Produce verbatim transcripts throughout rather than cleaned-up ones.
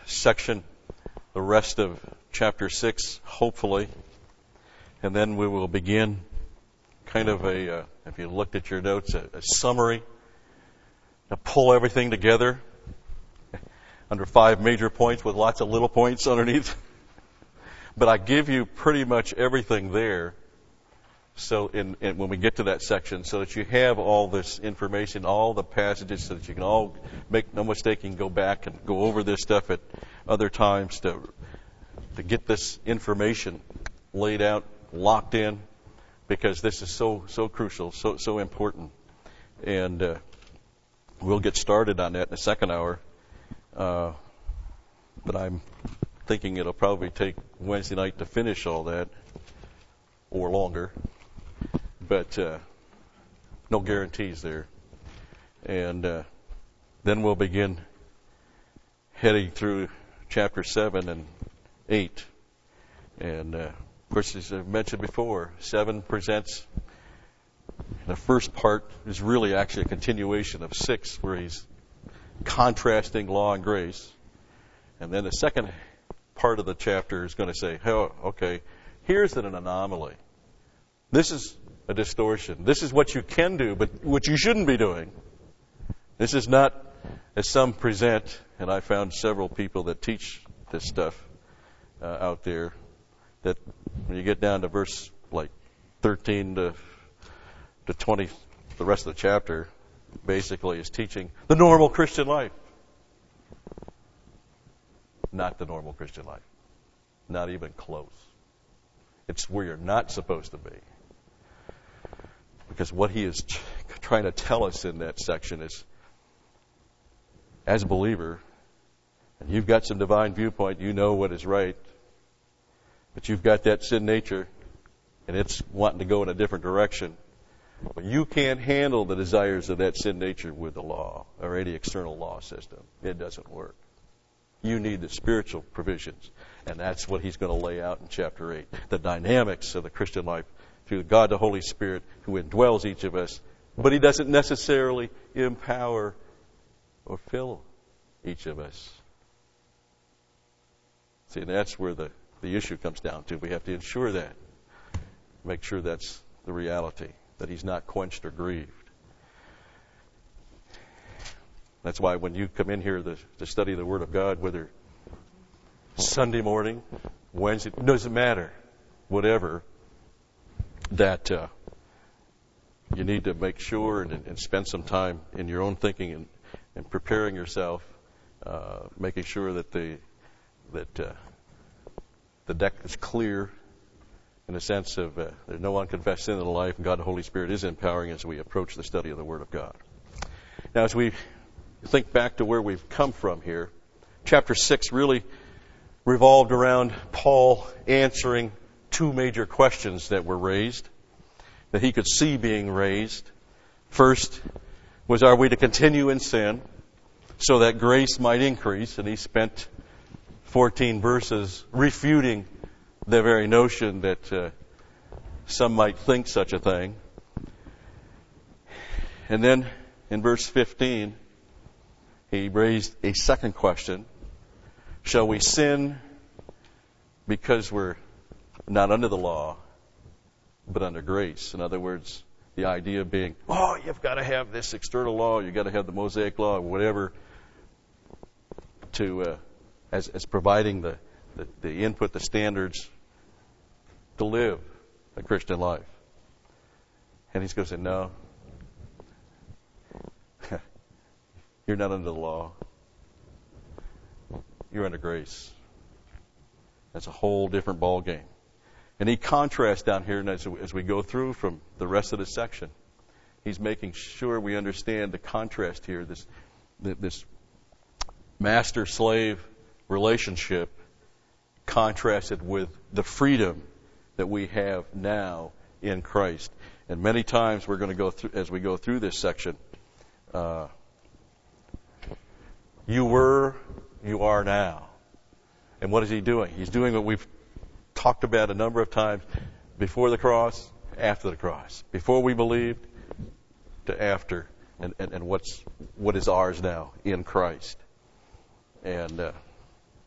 section, the rest of chapter six, hopefully. And then we will begin kind of a, uh, if you looked at your notes, a, a summary to pull everything together under five major points with lots of little points underneath. But I give you pretty much everything there. So in, in, when we get to that section, so that you have all this information, all the passages, so that you can all make no mistake, you can go back and go over this stuff at other times to to get this information laid out, locked in, because this is so so crucial, so so important. And uh, we'll get started on that in the second hour. Uh, but I'm thinking it'll probably take Wednesday night to finish all that, or longer. But uh, no guarantees there. And uh, then we'll begin heading through chapter seven and eight. And uh, of course, as I've mentioned before, seven presents, the first part is really actually a continuation of six, where he's contrasting law and grace. And then the second part of the chapter is going to say, oh, okay, here's an anomaly. This is a distortion. This is what you can do, but what you shouldn't be doing. This is not, as some present, and I found several people that teach this stuff uh, out there, that when you get down to verse like thirteen to to twenty, the rest of the chapter basically is teaching the normal Christian life. Not the normal Christian life. Not even close. It's where you're not supposed to be. Because what he is t- trying to tell us in that section is, as a believer, and you've got some divine viewpoint, you know what is right, but you've got that sin nature, and it's wanting to go in a different direction. But you can't handle the desires of that sin nature with the law or any external law system. It doesn't work. You need the spiritual provisions, and that's what he's going to lay out in chapter eight. The dynamics of the Christian life through God the Holy Spirit who indwells each of us, but he doesn't necessarily empower or fill each of us. See, that's where the, the issue comes down to. We have to ensure that. Make sure that's the reality, that he's not quenched or grieved. That's why when you come in here to, to study the Word of God, whether Sunday morning, Wednesday, doesn't matter, whatever, that uh, you need to make sure and, and spend some time in your own thinking and, and preparing yourself, uh, making sure that the that uh, the deck is clear in the sense of uh, there's no unconfessed sin in the life, and God the Holy Spirit is empowering as we approach the study of the Word of God. Now, as we think back to where we've come from here, chapter six really revolved around Paul answering two major questions that were raised, that he could see being raised. First was, are we to continue in sin so that grace might increase? And he spent fourteen verses refuting the very notion that uh, some might think such a thing. And then in verse fifteen, he raised a second question. Shall we sin because we're not under the law, but under grace? In other words, the idea being, oh, you've got to have this external law, you've got to have the Mosaic law, or whatever, to uh, as, as providing the, the, the input, the standards to live a Christian life. And he's going to say, no, you're not under the law. You're under grace. That's a whole different ball game. And he contrasts down here, and as, as we go through from the rest of the section, he's making sure we understand the contrast here, this this master-slave relationship contrasted with the freedom that we have now in Christ. And many times we're going to go through, as we go through this section, uh, you were, you are now. And what is he doing? He's doing what we've talked about a number of times: before the cross, after the cross, before we believed to after, and, and, and what's what is ours now in Christ. And uh,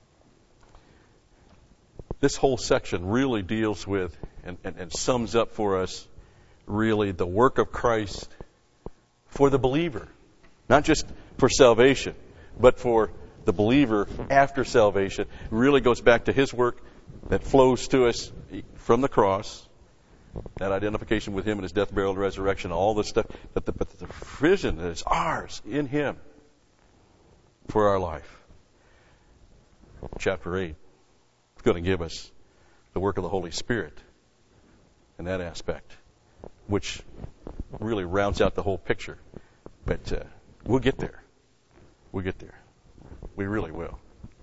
this whole section really deals with and, and, and sums up for us really the work of Christ for the believer. Not just for salvation, but for the believer after salvation. It really goes back to his work that flows to us from the cross, that identification with him and his death, burial, and resurrection, all this stuff, but the, but the provision that is ours in him for our life. Chapter eight is going to give us the work of the Holy Spirit in that aspect, which really rounds out the whole picture. But uh, we'll get there. We'll get there. We really will.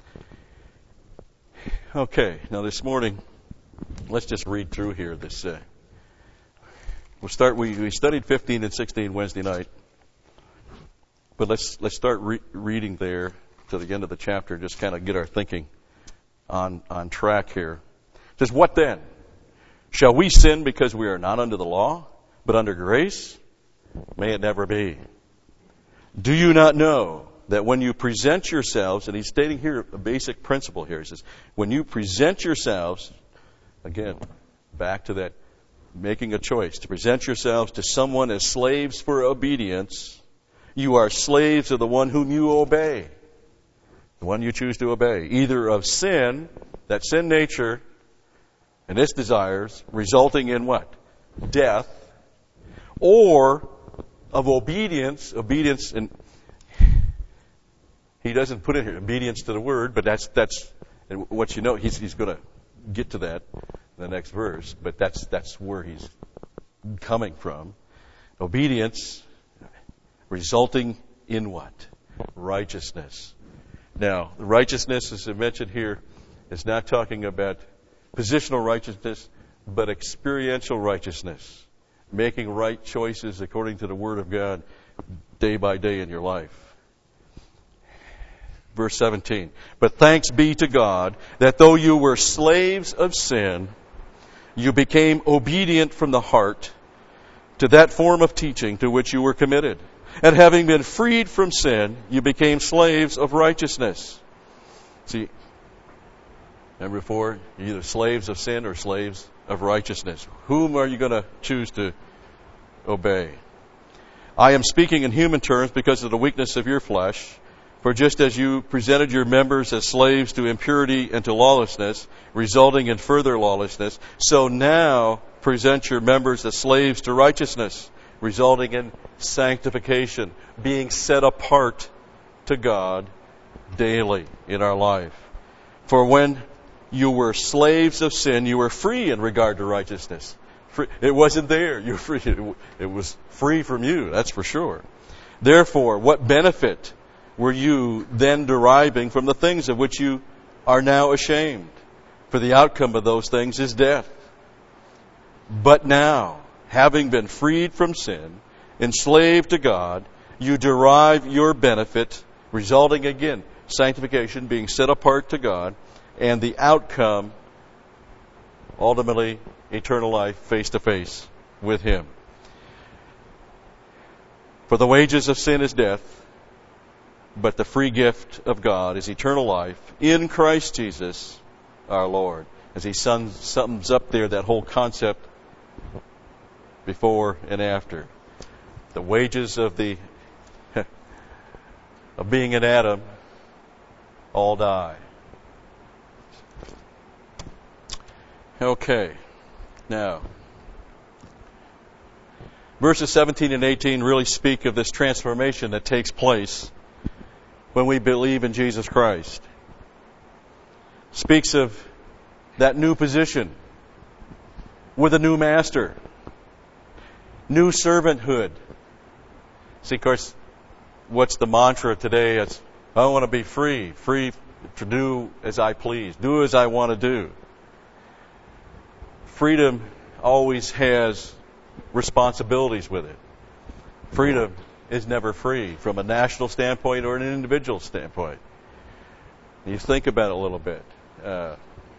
Okay, now this morning, let's just read through here. This uh, we'll start. We, we studied fifteen and sixteen Wednesday night, but let's let's start re- reading there to the end of the chapter. Just kind of get our thinking on on track here. It says, "What then? Shall we sin because we are not under the law, but under grace? May it never be. Do you not know that when you present yourselves," and he's stating here a basic principle here. He says, when you present yourselves, again, back to that making a choice, to present yourselves to someone as slaves for obedience, you are slaves of the one whom you obey, the one you choose to obey, either of sin, that sin nature, and its desires, resulting in what? Death, or of obedience, obedience, and he doesn't put in here obedience to the word, but that's that's and what you know. He's he's going to get to that in the next verse, but that's that's where he's coming from. Obedience resulting in what? Righteousness. Now, the righteousness, as I mentioned here, is not talking about positional righteousness, but experiential righteousness, making right choices according to the Word of God day by day in your life. Verse seventeen, "But thanks be to God that though you were slaves of sin, you became obedient from the heart to that form of teaching to which you were committed. And having been freed from sin, you became slaves of righteousness." See, number four, you're either slaves of sin or slaves of righteousness. Whom are you going to choose to obey? "I am speaking in human terms because of the weakness of your flesh. For just as you presented your members as slaves to impurity and to lawlessness, resulting in further lawlessness, so now present your members as slaves to righteousness, resulting in sanctification, being set apart to God daily in our life. For when you were slaves of sin, you were free in regard to righteousness." Free. It wasn't there. You were free. It, it was free from you, that's for sure. "Therefore, what benefit were you then deriving from the things of which you are now ashamed? For the outcome of those things is death. But now, having been freed from sin, enslaved to God, you derive your benefit, resulting again, sanctification, being set apart to God, and the outcome, ultimately, eternal life face to face with Him. For the wages of sin is death, but the free gift of God is eternal life in Christ Jesus our Lord. As he sums, sums up there that whole concept before and after. The wages of the of being in Adam all die. Okay. Now, verses seventeen and eighteen really speak of this transformation that takes place when we believe in Jesus Christ. Speaks of that new position with a new master. New servanthood. See, of course, what's the mantra today? It's, I want to be free. Free to do as I please. Do as I want to do. Freedom always has responsibilities with it. Freedom is never free from a national standpoint or an individual standpoint. You think about it a little bit. Uh,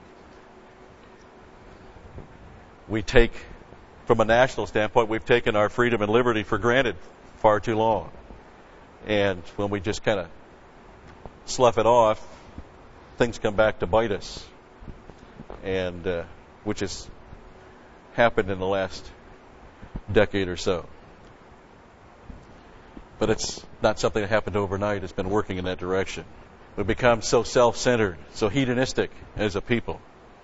we take, from a national standpoint, we've taken our freedom and liberty for granted far too long. And when we just kind of slough it off, things come back to bite us. and uh, which has happened in the last decade or so. But it's not something that happened overnight. It's been working in that direction. We've become so self-centered, so hedonistic as a people.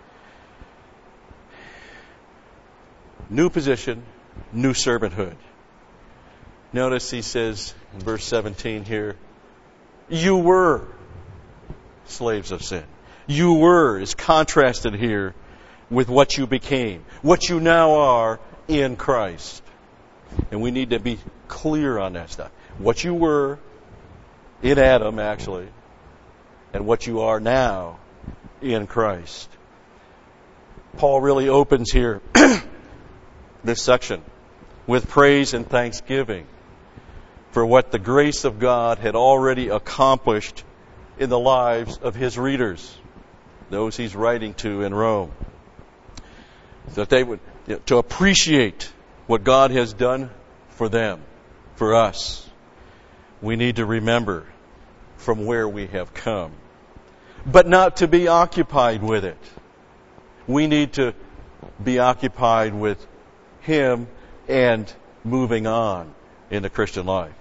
New position, new servanthood. Notice he says in verse seventeen here, you were slaves of sin. You were is contrasted here with what you became, what you now are in Christ. And we need to be clear on that stuff. What you were in Adam, actually, and what you are now in Christ. Paul really opens here this section with praise and thanksgiving for what the grace of God had already accomplished in the lives of his readers, those he's writing to in Rome. So that they would, you know, to appreciate what God has done for them, for us, we need to remember from where we have come. But not to be occupied with it. We need to be occupied with Him and moving on in the Christian life.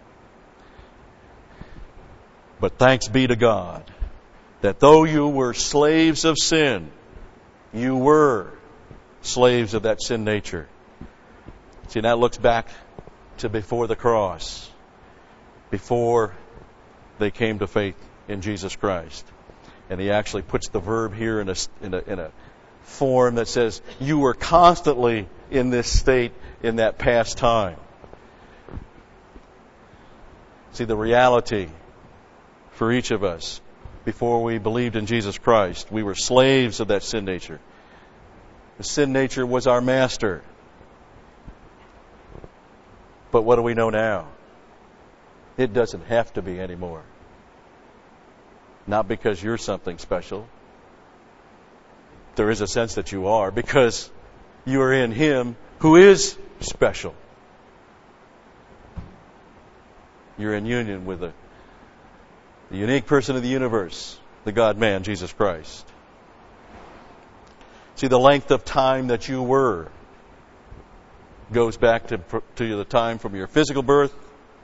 But thanks be to God that though you were slaves of sin, you were slaves of that sin nature. See, that looks back to before the cross, before they came to faith in Jesus Christ. And he actually puts the verb here in a, in a, in a form that says, you were constantly in this state in that past time. See, the reality for each of us, before we believed in Jesus Christ, we were slaves of that sin nature. The sin nature was our master. But what do we know now? It doesn't have to be anymore. Not because you're something special. There is a sense that you are, because you are in Him who is special. You're in union with the, the unique person of the universe, the God-man, Jesus Christ. See, the length of time that you were goes back to, to the time from your physical birth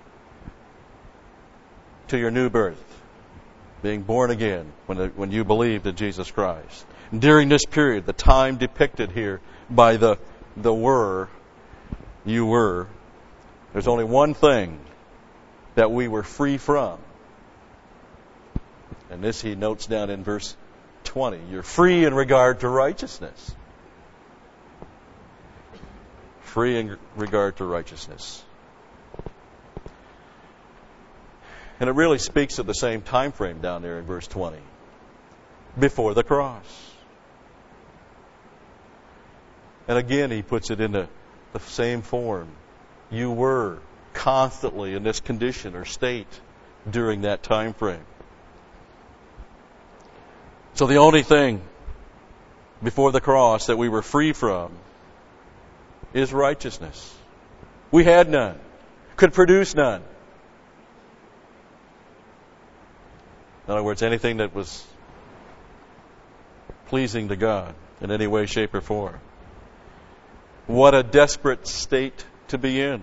to your new birth, being born again when, when you believed in Jesus Christ. And during this period, the time depicted here by the, the were, you were, there's only one thing that we were free from. And this he notes down in verse twenty. You're free in regard to righteousness. Free in regard to righteousness. And it really speaks of the same time frame down there in verse twenty. Before the cross. And again, he puts it in the, the same form. You were constantly in this condition or state during that time frame. So the only thing before the cross that we were free from is righteousness. We had none. Could produce none. In other words, anything that was pleasing to God in any way, shape, or form. What a desperate state to be in.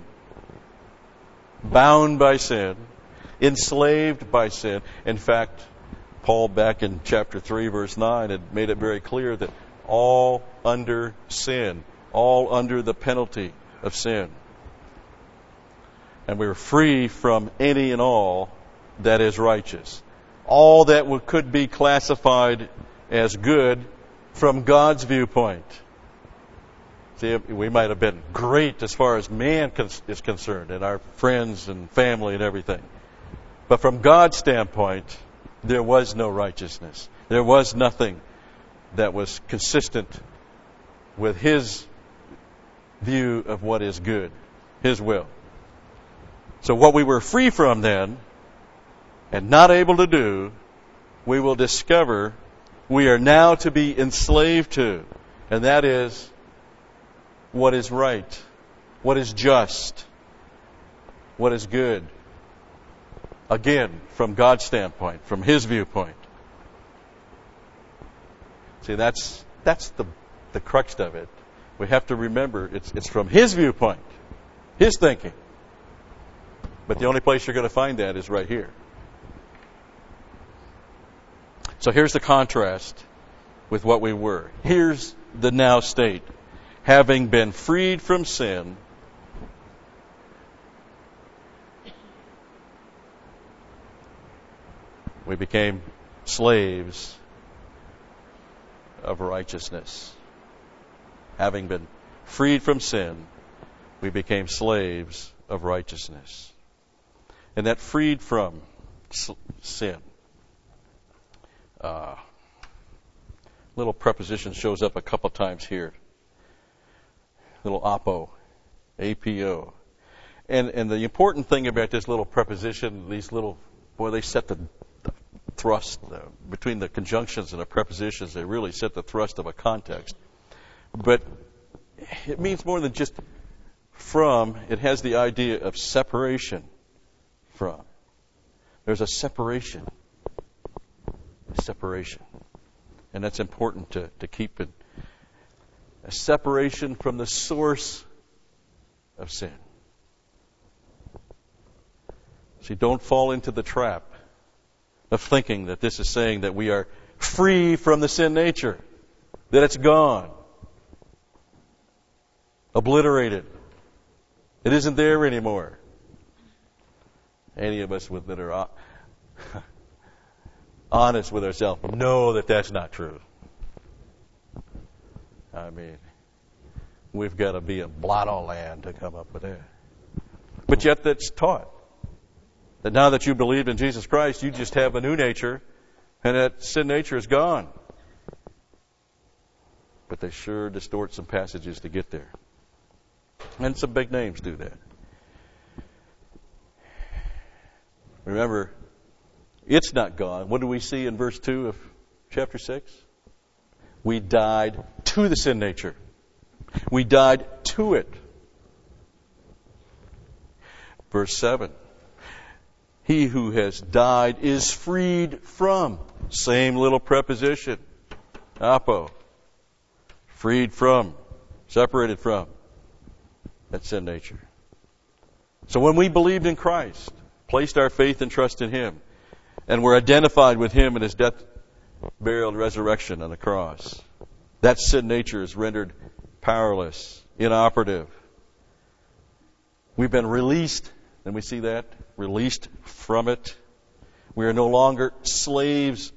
Bound by sin. Enslaved by sin. In fact, Paul, back in chapter three, verse nine, had made it very clear that all under sin, all under the penalty of sin. And we were free from any and all that is righteous. All that could be classified as good from God's viewpoint. See, we might have been great as far as man is concerned, and our friends and family and everything. But from God's standpoint, there was no righteousness. There was nothing that was consistent with His view of what is good, His will. So what we were free from then, and not able to do, we will discover we are now to be enslaved to. And that is what is right, what is just, what is good. Again, from God's standpoint, from His viewpoint. See, that's that's the the crux of it. We have to remember it's it's from his viewpoint, his thinking. But the only place you're going to find that is right here. So here's the contrast with what we were. Here's the now state. Having been freed from sin, we became slaves of righteousness. Having been freed from sin, we became slaves of righteousness. And that freed from sin, uh, little preposition shows up a couple times here. Little apo, A P O. And and the important thing about this little preposition, these little, boy, they set the, the thrust uh, between the conjunctions and the prepositions. They really set the thrust of a context. But it means more than just from. It has the idea of separation from. There's a separation. A separation. And that's important to, to keep it. A separation from the source of sin. See, don't fall into the trap of thinking that this is saying that we are free from the sin nature, that it's gone, obliterated. It isn't there anymore. Any of us with, that are honest with ourselves know that that's not true. I mean, we've got to be a blotto land to come up with that. But yet that's taught. That now that you believe in Jesus Christ, you just have a new nature, and that sin nature is gone. But they sure distort some passages to get there. And some big names do that. Remember, it's not gone. What do we see in verse two of chapter six? We died to the sin nature. We died to it. Verse seven. He who has died is freed from. Same little preposition. Apo. Freed from. Separated from. That sin nature. So when we believed in Christ, placed our faith and trust in Him, and were identified with Him in His death, burial, and resurrection on the cross, that sin nature is rendered powerless, inoperative. We've been released, and we see that, released from it. We are no longer slaves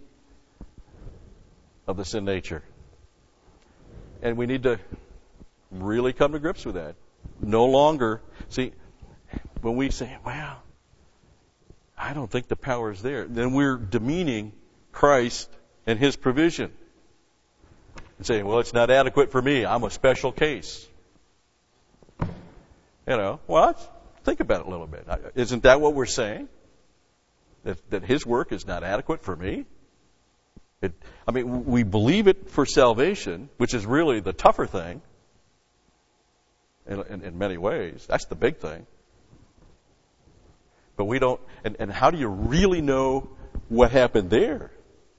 of the sin nature. And we need to really come to grips with that. No longer, see, when we say, well, I don't think the power is there, then we're demeaning Christ and His provision. And saying, well, it's not adequate for me. I'm a special case. You know, well, think about it a little bit. Isn't that what we're saying? That, that His work is not adequate for me? It, I mean, we believe it for salvation, which is really the tougher thing in, in, in many ways. That's the big thing. But we don't, and, and how do you really know what happened there?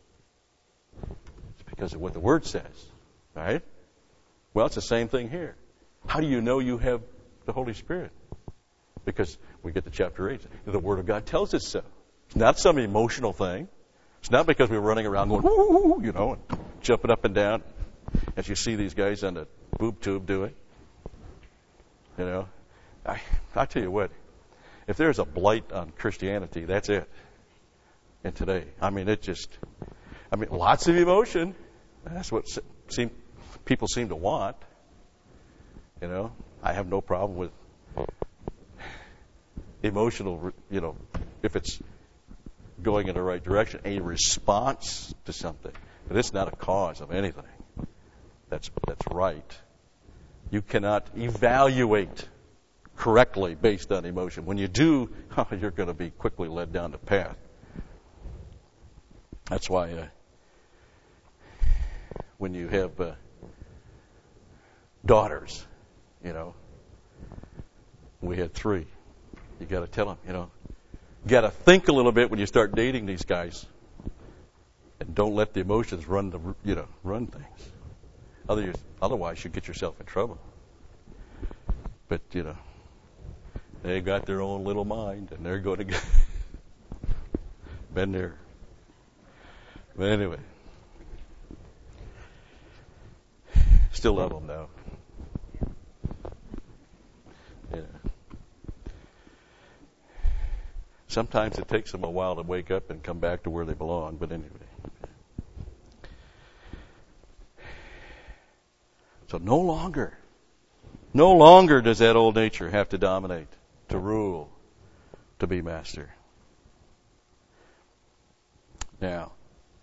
It's because of what the Word says, right? Well, it's the same thing here. How do you know you have the Holy Spirit? Because we get to chapter eight. The Word of God tells us so. It's not some emotional thing. It's not because we're running around going, woo, you know, and jumping up and down, as you see these guys on the boob tube doing. You know, I, I tell you what, if there's a blight on Christianity, that's it. And today, I mean, it just, I mean, lots of emotion. That's what seem, people seem to want. You know, I have no problem with emotional, you know, if it's going in the right direction, a response to something. But it's not a cause of anything. That's that's right. You cannot evaluate correctly based on emotion. When you do, oh, you're going to be quickly led down the path. That's why uh, when you have uh, daughters, you know, we had three. You got to tell them, you know, you got to think a little bit when you start dating these guys, and don't let the emotions run the, you know, run things. Other, otherwise, you get yourself in trouble. But, you know, they've got their own little mind, and they're going to get... Been there. But anyway. Still love them, though. Yeah. Sometimes it takes them a while to wake up and come back to where they belong, but anyway. So no longer, no longer does that old nature have to dominate, to rule, to be master. Now,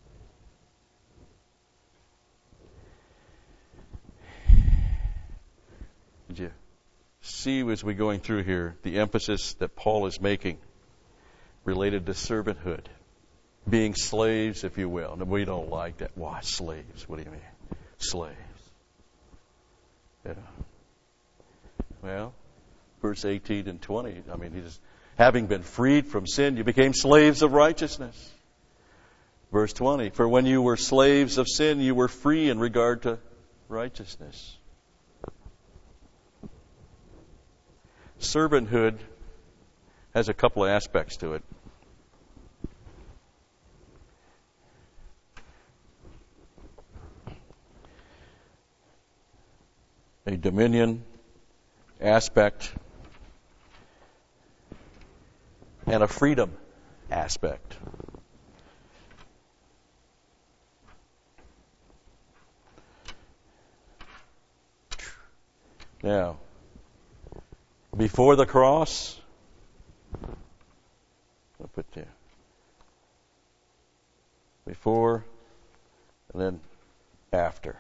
did you see as we're going through here the emphasis that Paul is making related to servanthood, being slaves, if you will? And we don't like that. Why slaves? What do you mean? Slaves. Yeah. Well, verse eighteen and twenty, I mean, he's having been freed from sin, you became slaves of righteousness. Verse twenty, for when you were slaves of sin, you were free in regard to righteousness. Servanthood has a couple of aspects to it. A dominion aspect and a freedom aspect. Now, before the cross, I'll put there. Before and then after.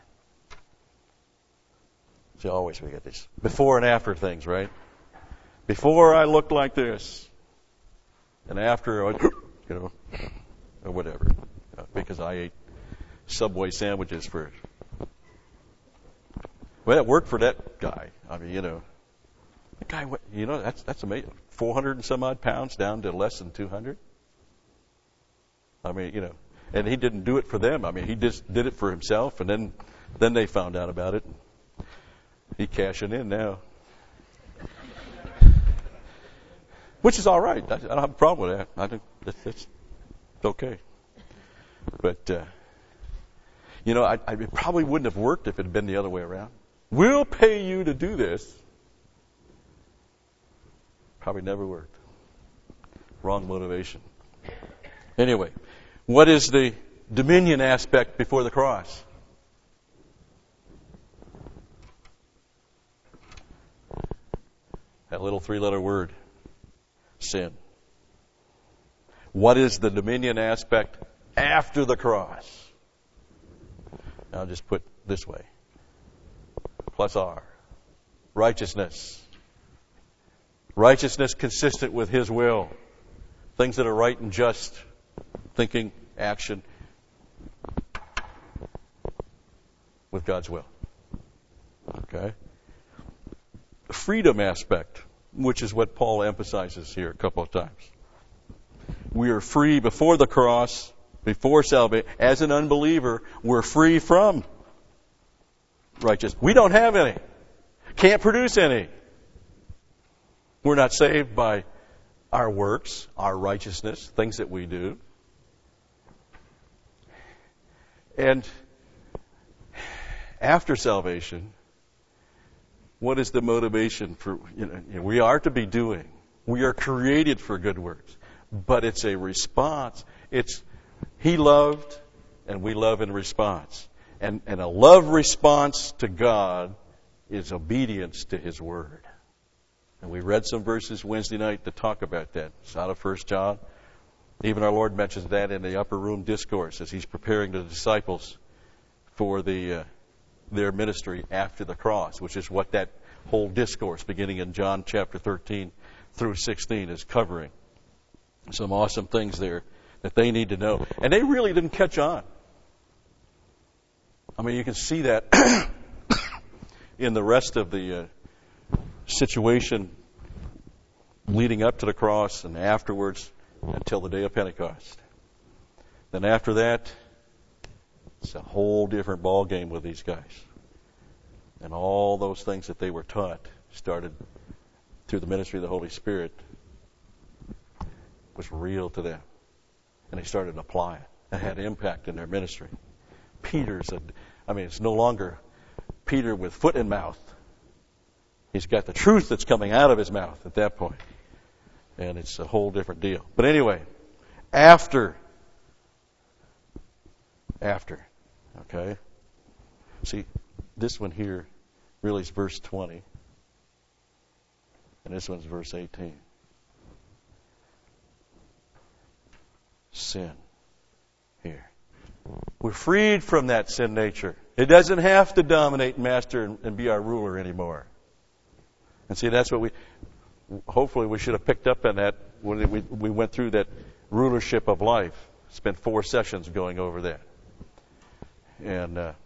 See, always we get these before and after things, right? Before I looked like this, and after, I, you know, or whatever, uh, because I ate Subway sandwiches for. Well, it worked for that guy. I mean, you know, that guy. You know, that's that's amazing. Four hundred and some odd pounds down to less than two hundred. I mean, you know, and he didn't do it for them. I mean, he just did it for himself, and then then they found out about it. He's cashing in now. Which is all right. I don't have a problem with that. I think that's, that's okay. But, uh, you know, I, I, it probably wouldn't have worked if it had been the other way around. We'll pay you to do this. Probably never worked. Wrong motivation. Anyway, what is the dominion aspect before the cross? That little three-letter word, sin. What is the dominion aspect after the cross? I'll just put this way. Plus R. Righteousness. Righteousness consistent with His will. Things that are right and just. Thinking, action. With God's will. Okay? The freedom aspect, which is what Paul emphasizes here a couple of times. We are free before the cross, before salvation. As an unbeliever, we're free from righteousness. We don't have any. Can't produce any. We're not saved by our works, our righteousness, things that we do. And after salvation, what is the motivation for, you know, we are to be doing. We are created for good works. But it's a response. It's, He loved, and we love in response. And, and a love response to God is obedience to His Word. And we read some verses Wednesday night to talk about that. It's out of First John. Even our Lord mentions that in the upper room discourse as He's preparing the disciples for the uh, their ministry after the cross, which is what that whole discourse beginning in John chapter thirteen through sixteen is covering. Some awesome things there that they need to know. And they really didn't catch on. I mean, you can see that in the rest of the uh, situation leading up to the cross and afterwards until the day of Pentecost. Then after that, it's a whole different ball game with these guys. And all those things that they were taught started through the ministry of the Holy Spirit was real to them. And they started to apply it. It had impact in their ministry. Peter said, I mean, it's no longer Peter with foot in mouth. He's got the truth that's coming out of his mouth at that point. And it's a whole different deal. But anyway, after, after, okay? See, this one here really is verse twenty. And this one's verse eighteen. Sin. Here. We're freed from that sin nature. It doesn't have to dominate and master and, and be our ruler anymore. And see, that's what we, hopefully we should have picked up on that when we, we went through that rulership of life. Spent four sessions going over that. And uh,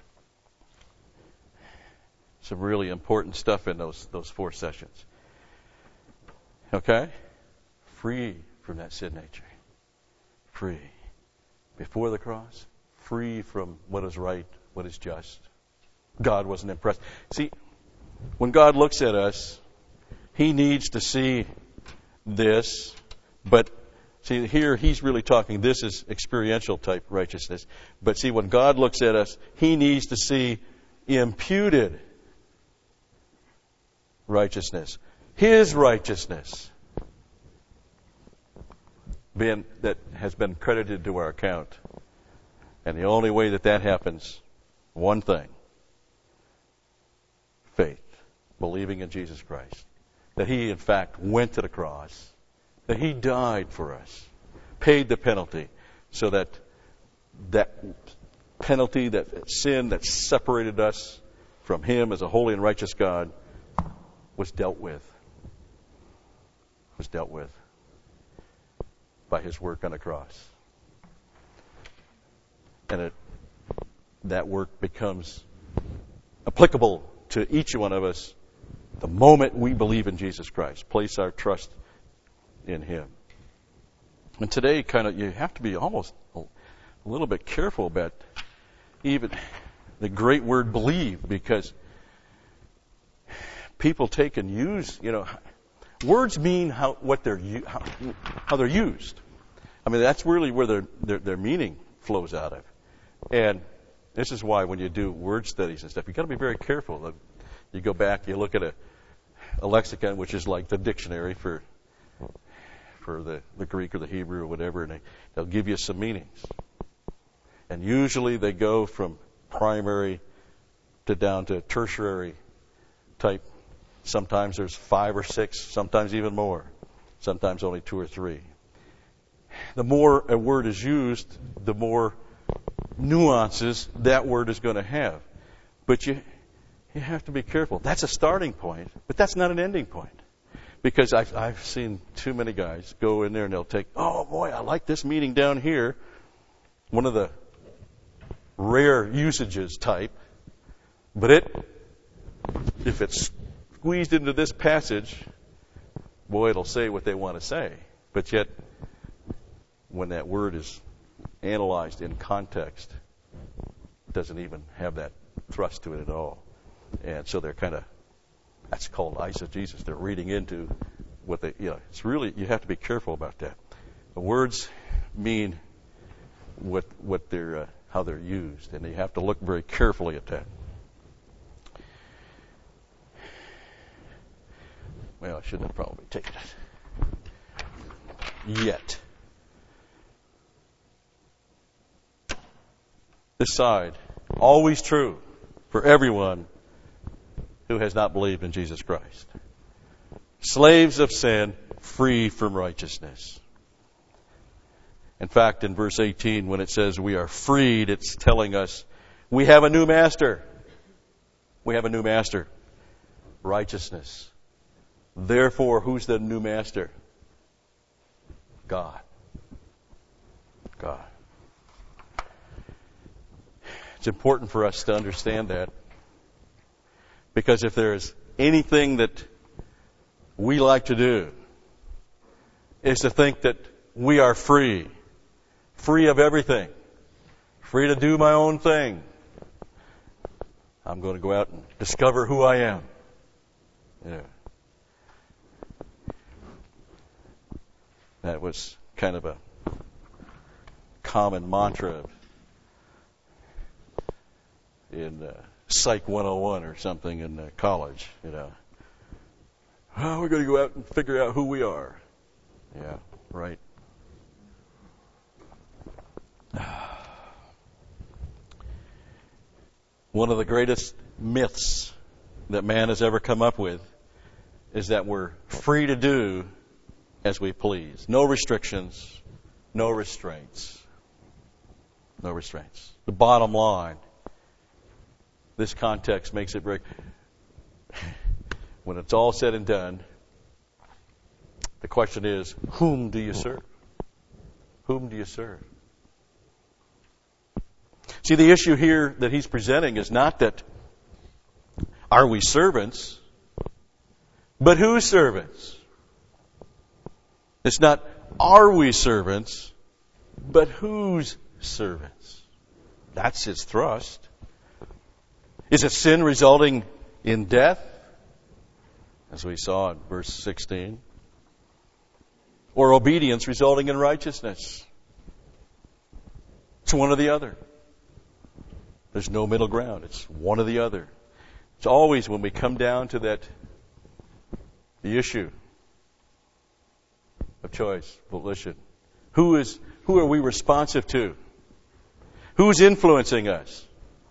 some really important stuff in those those four sessions. Okay? Free from that sin nature. Free. Before the cross, free from what is right, what is just. God wasn't impressed. See, when God looks at us, He needs to see this, but see, here He's really talking, this is experiential type righteousness. But see, when God looks at us, He needs to see imputed righteousness. His righteousness being, that has been credited to our account. And the only way that that happens, one thing, faith, believing in Jesus Christ. That He, in fact, went to the cross. That He died for us. Paid the penalty. So that that penalty, that sin that separated us from Him as a holy and righteous God was dealt with. Was dealt with by His work on the cross. And it, that work becomes applicable to each one of us the moment we believe in Jesus Christ, place our trust in Him. And today, kind of, you have to be almost a little bit careful about even the great word believe, because people take and use, you know, words mean how what they're how, how they're used. I mean, that's really where their, their their meaning flows out of. And this is why when you do word studies and stuff, you've got to be very careful. You go back, you look at a, a lexicon, which is like the dictionary for for the, the Greek or the Hebrew or whatever, and they, they'll give you some meanings. And usually they go from primary to down to tertiary type. Sometimes there's five or six, sometimes even more. Sometimes only two or three. The more a word is used, the more nuances that word is going to have. But you you have to be careful. That's a starting point, but that's not an ending point. Because I've, I've seen too many guys go in there and they'll take, oh boy, I like this meaning down here. One of the rare usages type. But it, if it's squeezed into this passage, boy, it'll say what they want to say. But yet, when that word is analyzed in context, it doesn't even have that thrust to it at all. And so they're kind of, that's called eisegesis. They're reading into what they, you know, it's really, you have to be careful about that. The words mean what what they're, uh, how they're used, and you have to look very carefully at that. Well, I shouldn't have probably taken it. Yet. This side, always true for everyone who has not believed in Jesus Christ. Slaves of sin, free from righteousness. In fact, in verse eighteen, when it says we are freed, it's telling us we have a new master. We have a new master. Righteousness. Therefore, who's the new master? God. God. It's important for us to understand that. Because if there's anything that we like to do, is to think that we are free. Free of everything. Free to do my own thing. I'm going to go out and discover who I am. Yeah. That was kind of a common mantra in uh, Psych one oh one or something in uh, college, you know. Oh, we're going to go out and figure out who we are. Yeah, right. One of the greatest myths that man has ever come up with is that we're free to do as we please. No restrictions, no restraints. No restraints. The bottom line, this context makes it very... When it's all said and done, the question is, whom do you serve? Whom do you serve? See, the issue here that he's presenting is not that are we servants, but whose servants? It's not are we servants, but whose servants? That's his thrust. Is it sin resulting in death, as we saw in verse sixteen? Or obedience resulting in righteousness? It's one or the other. There's no middle ground. It's one or the other. It's always when we come down to that, the issue of choice, volition. Who is, who are we responsive to? Who's influencing us?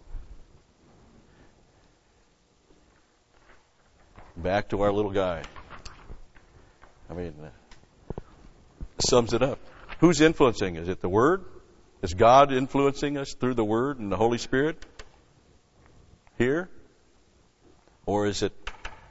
Back to our little guy. I mean, uh, sums it up. Who's influencing? Is it the Word? Is God influencing us through the Word and the Holy Spirit here? Or is it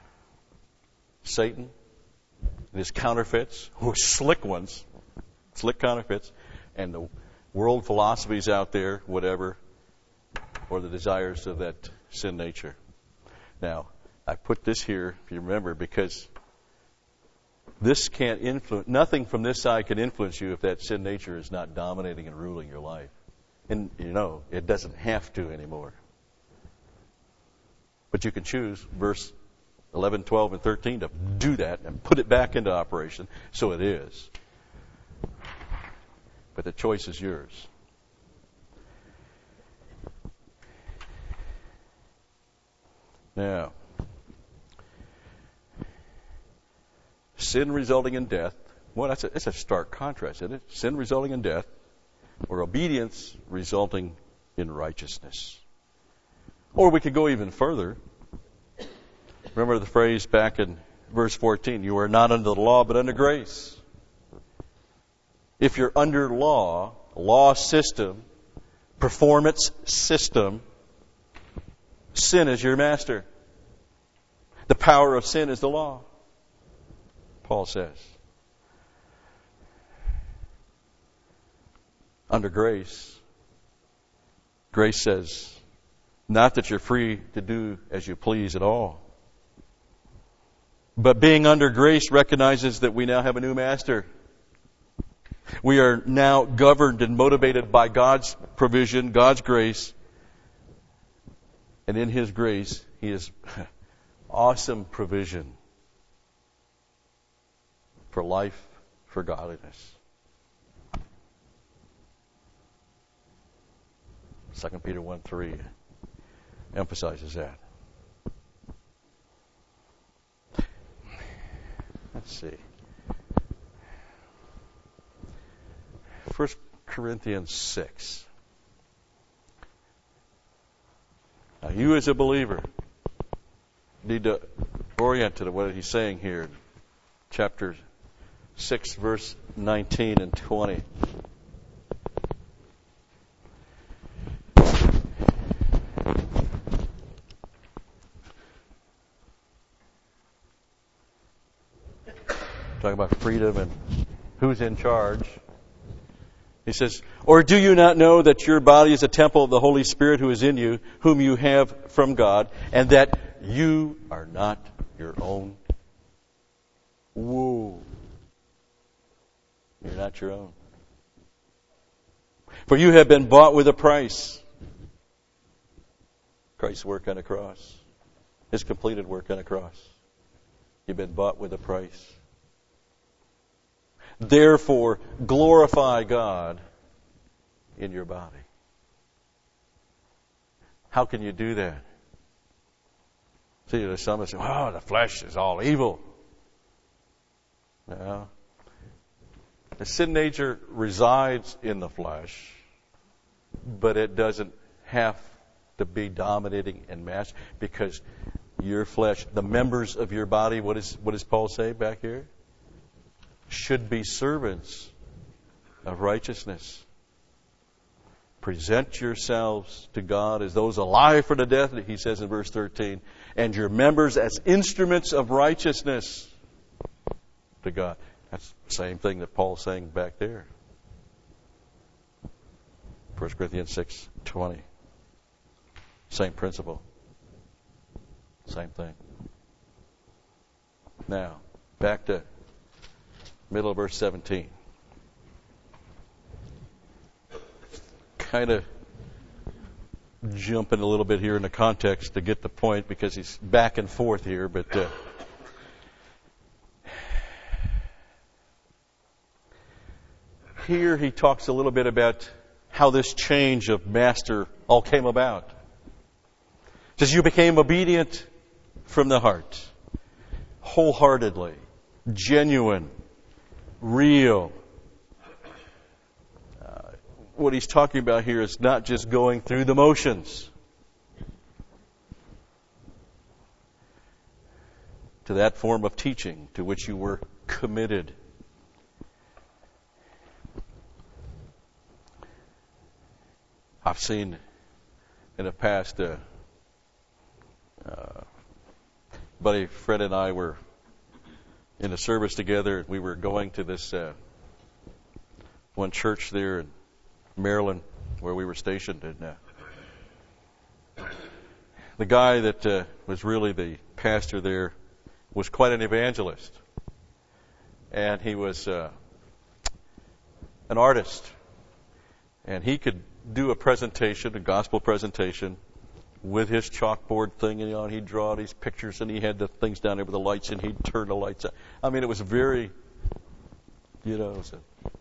Satan and his counterfeits, who are slick ones, slick counterfeits, and the world philosophies out there, whatever, or the desires of that sin nature? Now, I put this here, if you remember, because this can't influence, nothing from this side can influence you if that sin nature is not dominating and ruling your life. And, you know, it doesn't have to anymore. But you can choose, verse eleven, twelve, and thirteen, to do that and put it back into operation. So it is. But the choice is yours. Now, sin resulting in death. Well, that's a, that's a stark contrast, isn't it? Sin resulting in death, or obedience resulting in righteousness. Or we could go even further. Remember the phrase back in verse fourteen, you are not under the law, but under grace. If you're under law, law system, performance system, sin is your master. The power of sin is the law, Paul says. Under grace, grace says, not that you're free to do as you please at all, but being under grace recognizes that we now have a new master. We are now governed and motivated by God's provision, God's grace. And in His grace, He has awesome provision for life, for godliness. Second Peter one three emphasizes that. Let's see. First Corinthians six. Now, you as a believer need to orient to what he's saying here. Chapter six, verse nineteen and twenty. Talking about freedom and who's in charge. He says, or do you not know that your body is a temple of the Holy Spirit who is in you, whom you have from God, and that you are not your own? Whoa. You're not your own. For you have been bought with a price. Christ's work on the cross. His completed work on the cross. You've been bought with a price. Therefore, glorify God in your body. How can you do that? See, there's some that say, oh, the flesh is all evil. No. The sin nature resides in the flesh, but it doesn't have to be dominating and master, because your flesh, the members of your body, what is what does Paul say back here? Should be servants of righteousness. Present yourselves to God as those alive for the death, he says in verse thirteen, and your members as instruments of righteousness to God. That's the same thing that Paul's saying back there. First Corinthians six twenty. Same principle. Same thing. Now, back to middle of verse seventeen. Kind of jumping a little bit here in the context to get the point, because he's back and forth here, but uh, here he talks a little bit about how this change of master all came about. It says, you became obedient from the heart, wholeheartedly, genuine, real. Uh, what he's talking about here is not just going through the motions. To that form of teaching to which you were committed. I've seen in the past, uh, uh, buddy Fred and I were in a service together. We were going to this uh, one church there in Maryland where we were stationed, and uh, the guy that uh, was really the pastor there was quite an evangelist, and he was uh, an artist, and he could do a presentation, a gospel presentation, with his chalkboard thing, and you know, he'd draw these pictures, and he had the things down there with the lights, and he'd turn the lights on. I mean, it was very, you know, so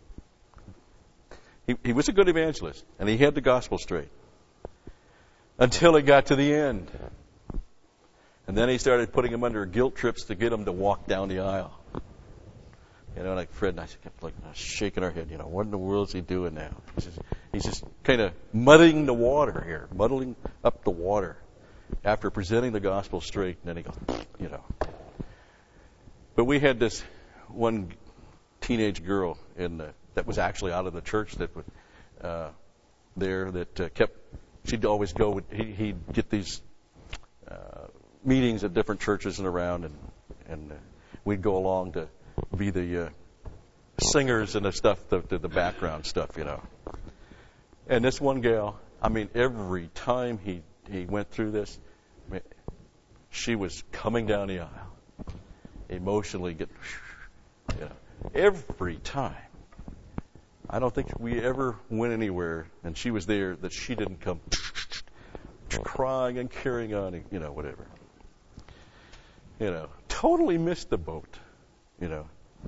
he, he was a good evangelist, and he had the gospel straight until it got to the end. And then he started putting him under guilt trips to get him to walk down the aisle. You know, like Fred and I kept like shaking our head. You know, what in the world is he doing now? He's just, he's just kind of muddying the water here, muddling up the water after presenting the gospel straight. And then he goes, you know. But we had this one teenage girl in the, that was actually out of the church that was uh, there that uh, kept. She'd always go. With, he, he'd get these uh, meetings at different churches and around, and and uh, we'd go along to be the uh, singers and the stuff, the, the, the background stuff, you know. And this one gal, I mean, every time he, he went through this, I mean, she was coming down the aisle, emotionally get, you know, every time. I don't think we ever went anywhere, and she was there, that she didn't come crying and carrying on, and, you know, whatever. You know, totally missed the boat. You know,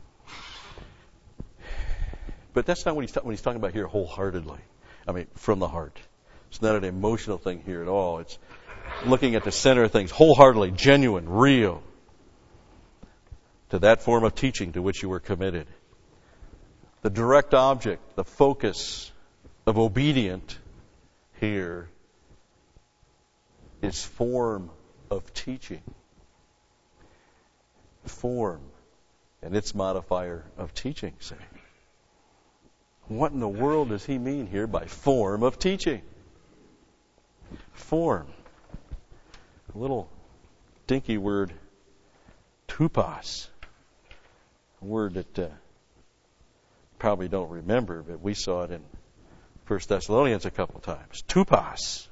but that's not what he's, ta- what he's talking about here wholeheartedly. I mean, from the heart. It's not an emotional thing here at all. It's looking at the center of things, wholeheartedly, genuine, real, to that form of teaching to which you were committed. The direct object, the focus of obedient here is form of teaching. Form. And its modifier of teaching, say. What in the world does he mean here by form of teaching? Form. A little dinky word, tupos. A word that uh, probably don't remember, but we saw it in First Thessalonians a couple times. Tupos.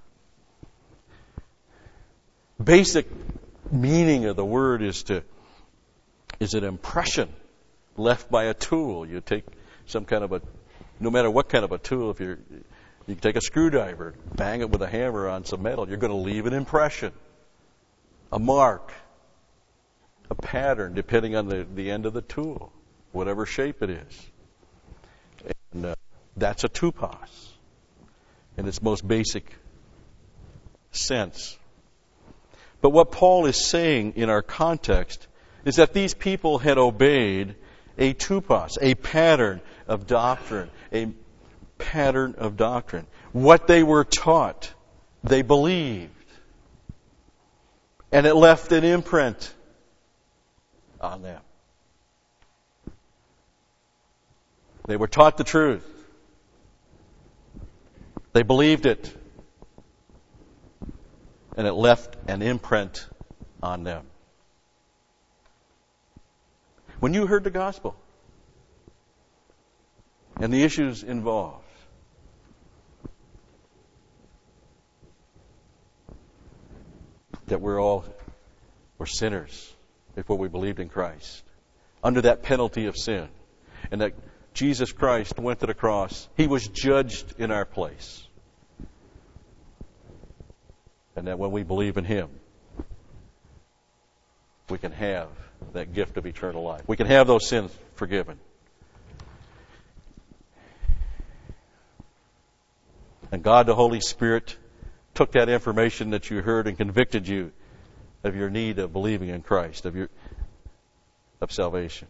Basic meaning of the word is to is an impression left by a tool. You take some kind of a, no matter what kind of a tool, if you're You can take a screwdriver, bang it with a hammer on some metal. You're going to leave an impression, a mark, a pattern, depending on the, the end of the tool, whatever shape it is. And uh, that's a tupos in its most basic sense. But what Paul is saying in our context is that these people had obeyed a tupos, a pattern of doctrine, a pattern of doctrine. What they were taught, they believed. And it left an imprint on them. They were taught the truth. They believed it. And it left an imprint on them. When you heard the gospel and the issues involved, that we're all were sinners before we believed in Christ, under that penalty of sin, and that Jesus Christ went to the cross. He was judged in our place. And that when we believe in Him, we can have that gift of eternal life. We can have those sins forgiven. And God, the Holy Spirit, took that information that you heard and convicted you of your need of believing in Christ, of your of salvation.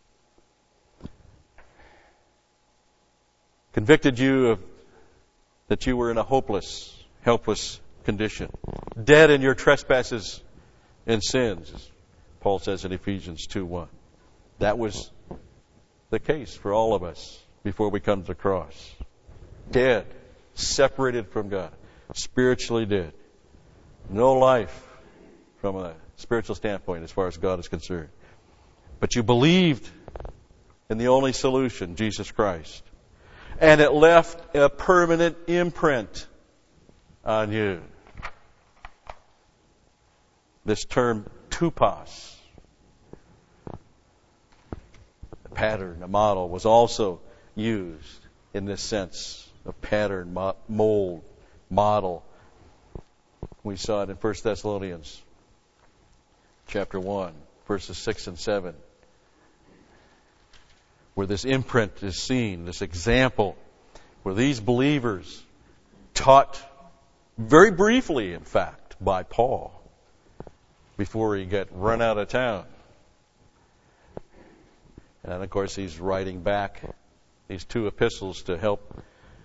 Convicted you of that you were in a hopeless, helpless condition, dead in your trespasses and sins, as Paul says in Ephesians two one. That was the case for all of us before we come to the cross. Dead, separated from God, spiritually dead. No life from a spiritual standpoint as far as God is concerned. But you believed in the only solution, Jesus Christ. And it left a permanent imprint on you. This term, tupos, a pattern, a model, was also used in this sense of pattern, mold, model. We saw it in First Thessalonians chapter one, verses six and seven, where this imprint is seen, this example, where these believers, taught very briefly, in fact, by Paul, before he got run out of town. And of course, he's writing back these two epistles to help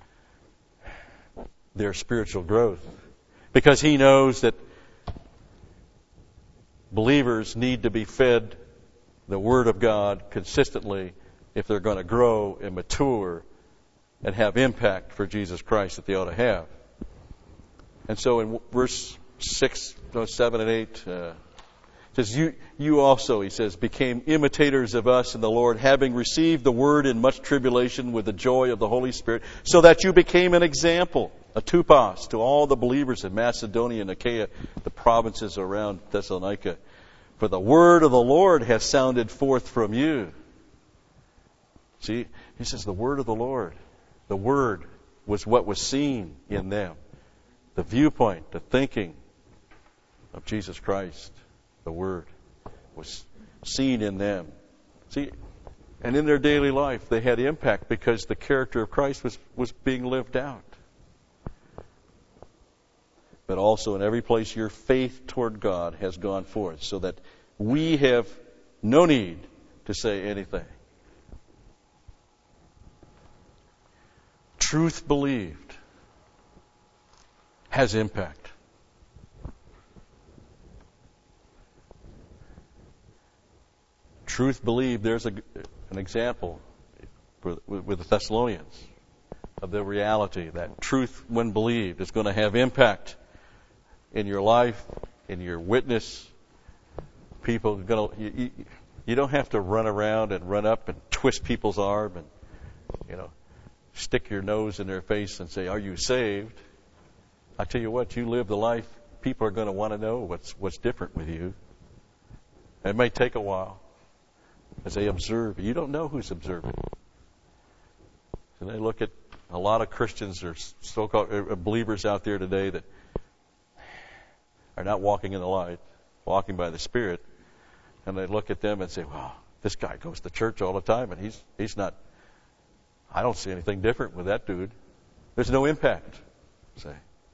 their spiritual growth, because he knows that believers need to be fed the Word of God consistently if they're going to grow and mature and have impact for Jesus Christ that they ought to have. And so in verse six, no, seven and eight, uh, it says, you, you also, he says, became imitators of us in the Lord, having received the Word in much tribulation with the joy of the Holy Spirit, so that you became an example, a tupos, to all the believers in Macedonia and Achaia, the provinces around Thessalonica. For the word of the Lord has sounded forth from you. See, he says the word of the Lord. The word was what was seen in them. The viewpoint, the thinking of Jesus Christ, the word, was seen in them. See, and in their daily life, they had impact because the character of Christ was, was being lived out. But also in every place your faith toward God has gone forth, so that we have no need to say anything. Truth believed has impact. Truth believed, there's a, an example for, with the Thessalonians of the reality that truth, when believed, is going to have impact in your life, in your witness. People are going to, you, you don't have to run around and run up and twist people's arm and, you know, stick your nose in their face and say, "Are you saved?" I tell you what, you live the life, people are going to want to know what's what's different with you. It may take a while as they observe. You don't know who's observing. And they look at a lot of Christians or so-called believers out there today that are not walking in the light, walking by the Spirit, and they look at them and say, "Wow, this guy goes to church all the time, and he's he's not. I don't see anything different with that dude. There's no impact." Say.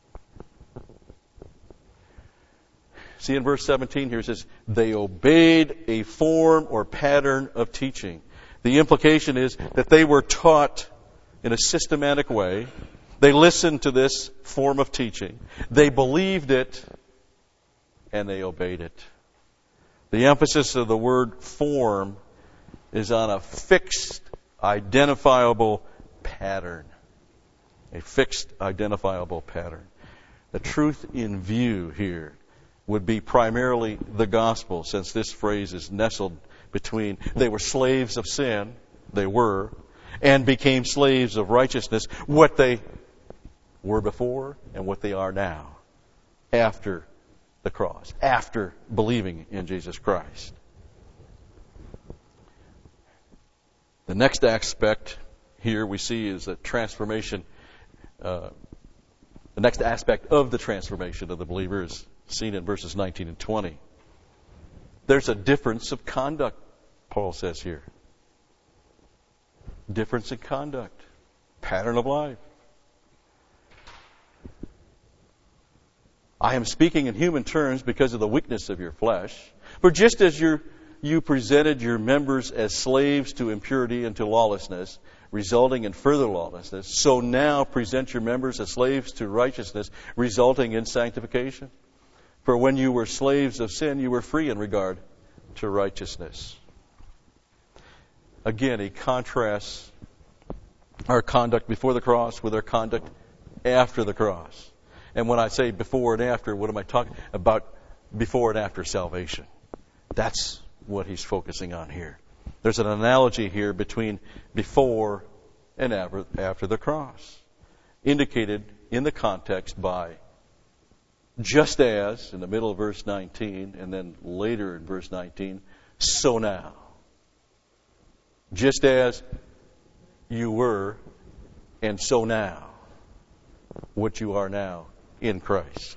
See, in verse seventeen here it says, "They obeyed a form or pattern of teaching." The implication is that they were taught in a systematic way. They listened to this form of teaching. They believed it, and they obeyed it. The emphasis of the word form is on a fixed, identifiable pattern. A fixed, identifiable pattern. The truth in view here would be primarily the gospel, since this phrase is nestled between they were slaves of sin, they were, and became slaves of righteousness, what they were before and what they are now, after the cross, after believing in Jesus Christ. The next aspect here we see is a transformation. Uh, the next aspect of the transformation of the believer is seen in verses nineteen and twenty. There's a difference of conduct, Paul says here. Difference in conduct. Pattern of life. "I am speaking in human terms because of the weakness of your flesh. For just as you you presented your members as slaves to impurity and to lawlessness, resulting in further lawlessness, so now present your members as slaves to righteousness, resulting in sanctification. For when you were slaves of sin, you were free in regard to righteousness." Again, he contrasts our conduct before the cross with our conduct after the cross. And when I say before and after, what am I talking about? Before and after salvation. That's what he's focusing on here. There's an analogy here between before and after, after the cross, indicated in the context by just as, in the middle of verse nineteen, and then later in verse nineteen, so now. Just as you were, and so now, what you are now in Christ.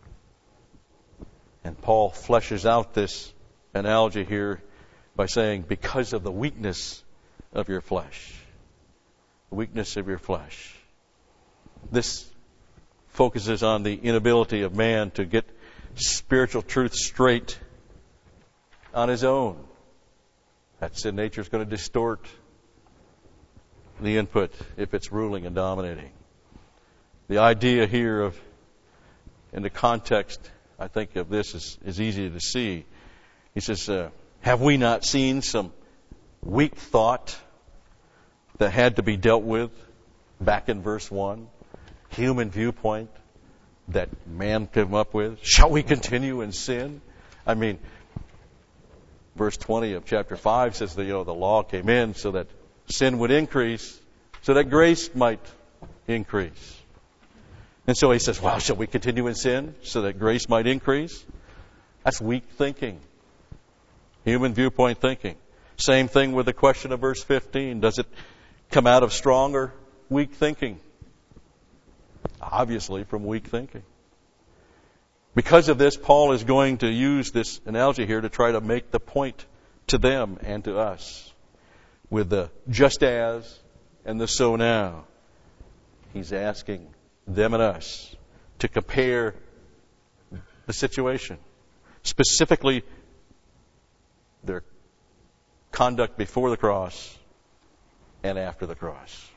And Paul fleshes out this analogy here by saying, because of the weakness of your flesh. The weakness of your flesh. This focuses on the inability of man to get spiritual truth straight on his own. That sin nature is going to distort the input if it's ruling and dominating. The idea here of, in the context, I think of this is, is easy to see. He says, uh, have we not seen some weak thought that had to be dealt with back in verse one? Human viewpoint that man came up with. Shall we continue in sin? I mean, verse twenty of chapter five says that, you know, the law came in so that sin would increase, so that grace might increase. And so he says, well, shall we continue in sin so that grace might increase? That's weak thinking. Human viewpoint thinking. Same thing with the question of verse fifteen. Does it come out of strong or weak thinking? Obviously from weak thinking. Because of this, Paul is going to use this analogy here to try to make the point to them and to us with the just as and the so now. He's asking them and us to compare the situation, specifically their conduct before the cross and after the cross.